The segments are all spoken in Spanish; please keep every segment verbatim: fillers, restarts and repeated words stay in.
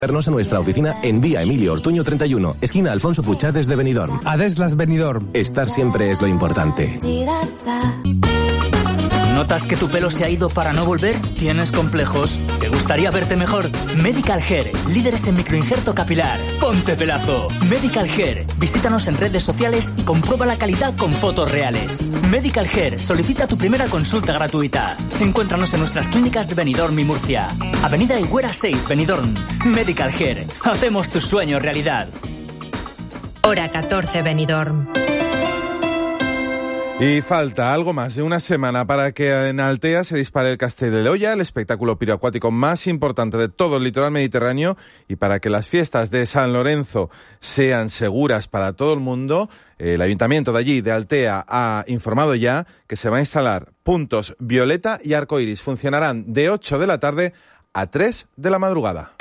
Vernos a nuestra oficina en Vía Emilio Ortuño treinta y uno, esquina Alfonso Puchades de Benidorm. Adeslas Benidorm. Estar siempre es lo importante. ¿Notas que tu pelo se ha ido para no volver? ¿Tienes complejos? ¿Te gustaría verte mejor? Medical Hair, líderes en microinjerto capilar. ¡Ponte pelazo! Medical Hair. Visítanos en redes sociales y comprueba la calidad con fotos reales. Medical Hair. Solicita tu primera consulta gratuita. Encuéntranos en nuestras clínicas de Benidorm y Murcia. Avenida Higuera seis, Benidorm. Medical Hair. Hacemos tus sueños realidad. Hora catorce, Benidorm. Y falta algo más de una semana para que en Altea se dispare el Castell de Loya, el espectáculo piroacuático más importante de todo el litoral mediterráneo, y para que las fiestas de San Lorenzo sean seguras para todo el mundo, el ayuntamiento de allí, de Altea, ha informado ya que se va a instalar puntos violeta y arcoiris. Funcionarán de ocho de la tarde a tres de la madrugada.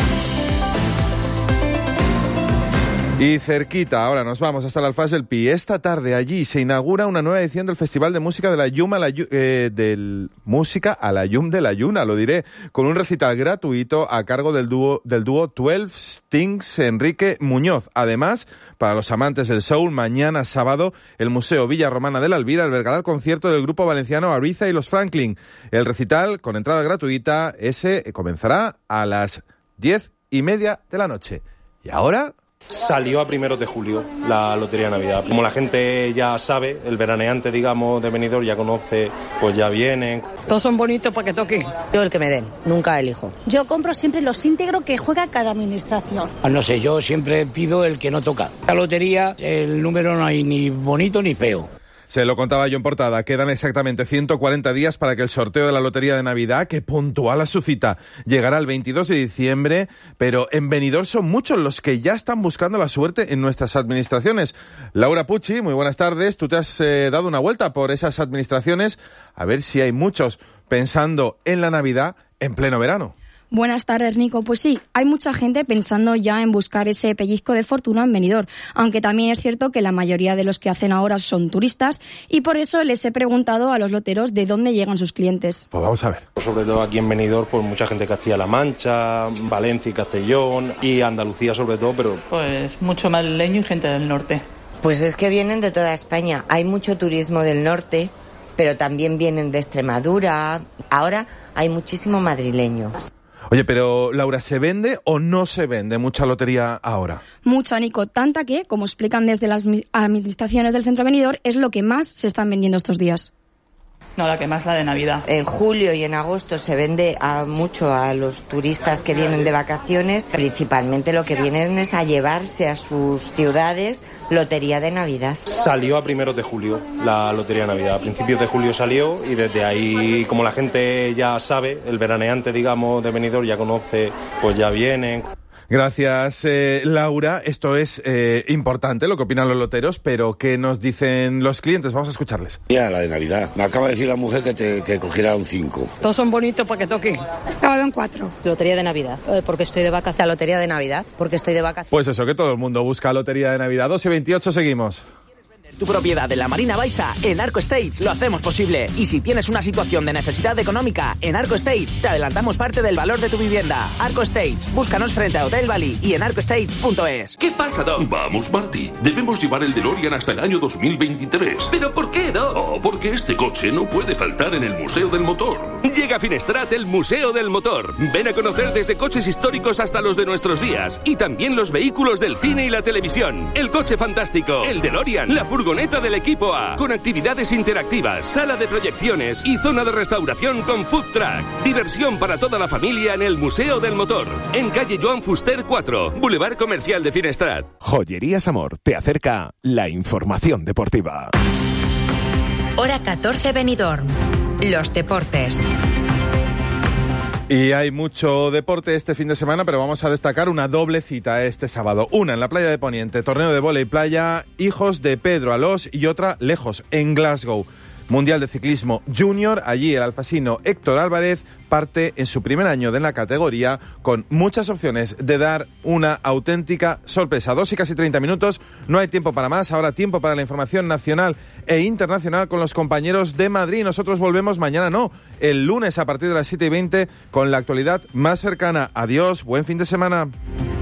Y cerquita, ahora nos vamos hasta el Alfaz del Pi. Esta tarde allí se inaugura una nueva edición del Festival de Música de la Llum a la Llum, eh, del Música a la Llum de la Lluna, lo diré, con un recital gratuito a cargo del dúo del dúo doce Stings Enrique Muñoz. Además, para los amantes del soul, mañana sábado el Museo Villa Romana de la Alvira albergará el concierto del grupo valenciano Ariza y los Franklin. El recital, con entrada gratuita, ese comenzará a las diez y media de la noche. Y ahora... Salió a primeros de julio la Lotería de Navidad. Como la gente ya sabe, el veraneante, digamos, de Benidorm ya conoce, pues ya vienen. Todos son bonitos para que toquen. Yo el que me den, nunca elijo. Yo compro siempre los íntegros que juega cada administración. No sé, yo siempre pido el que no toca. La lotería, el número no hay ni bonito ni feo. Se lo contaba yo en portada, quedan exactamente ciento cuarenta días para que el sorteo de la Lotería de Navidad, que puntual a su cita, llegará el veintidós de diciembre, pero en Benidorm son muchos los que ya están buscando la suerte en nuestras administraciones. Laura Pucci, muy buenas tardes, tú te has eh, dado una vuelta por esas administraciones, a ver si hay muchos pensando en la Navidad en pleno verano. Buenas tardes, Nico. Pues sí, hay mucha gente pensando ya en buscar ese pellizco de fortuna en Benidorm, aunque también es cierto que la mayoría de los que hacen ahora son turistas, y por eso les he preguntado a los loteros de dónde llegan sus clientes. Pues vamos a ver. Sobre todo aquí en Benidorm, pues mucha gente de Castilla-La Mancha, Valencia y Castellón, y Andalucía sobre todo, pero... Pues mucho madrileño y gente del norte. Pues es que vienen de toda España. Hay mucho turismo del norte, pero también vienen de Extremadura. Ahora hay muchísimo madrileño. Oye, pero Laura, ¿se vende o no se vende mucha lotería ahora? Mucha, Nico, tanta que, como explican desde las administraciones del Centro Benidorm, es lo que más se están vendiendo estos días. No, la que más, la de Navidad. En julio y en agosto se vende a mucho a los turistas que vienen de vacaciones. Principalmente lo que vienen es a llevarse a sus ciudades Lotería de Navidad. Salió a primeros de julio la Lotería de Navidad. A principios de julio salió y desde ahí, como la gente ya sabe, el veraneante, digamos, de Benidorm ya conoce, pues ya vienen. Gracias, eh, Laura. Esto es eh, importante, lo que opinan los loteros, pero ¿qué nos dicen los clientes? Vamos a escucharles. Ya, la de Navidad. Me acaba de decir la mujer que, te, que cogiera un cinco. Todos son bonitos para que toquen. Acaba de un cuatro. Lotería de Navidad, porque estoy de vacaciones. La Lotería de Navidad, porque estoy de vacaciones. Pues eso, que todo el mundo busca Lotería de Navidad. dos y veintiocho, seguimos. Tu propiedad en la Marina Baixa, en Arco Estates lo hacemos posible. Y si tienes una situación de necesidad económica, en Arco Estates te adelantamos parte del valor de tu vivienda. Arco Estates, búscanos frente a Hotel Bali y en arco estates punto es. ¿Qué pasa, Doc? Vamos, Marty. Debemos llevar el DeLorean hasta el año dos mil veintitrés. ¿Pero por qué, Doc? Oh, porque este coche no puede faltar en el Museo del Motor. Llega a Finestrat el Museo del Motor. Ven a conocer desde coches históricos hasta los de nuestros días. Y también los vehículos del cine y la televisión. El coche fantástico, el DeLorean, la furgoneta del equipo A, con actividades interactivas, sala de proyecciones y zona de restauración con food truck. Diversión para toda la familia en el Museo del Motor. En calle Joan Fuster cuatro, Boulevard Comercial de Finestrat. Joyerías Amor te acerca la información deportiva. Hora catorce, Benidorm. Los deportes. Y hay mucho deporte este fin de semana, pero vamos a destacar una doble cita este sábado. Una en la playa de Poniente, torneo de vóley playa, Hijos de Pedro Alós, y otra lejos, en Glasgow. Mundial de Ciclismo Junior. Allí el alfasino Héctor Álvarez parte en su primer año de la categoría con muchas opciones de dar una auténtica sorpresa. Dos y casi treinta minutos, no hay tiempo para más. Ahora tiempo para la información nacional e internacional con los compañeros de Madrid. Nosotros volvemos mañana, no, el lunes a partir de las siete y veinte con la actualidad más cercana. Adiós, buen fin de semana.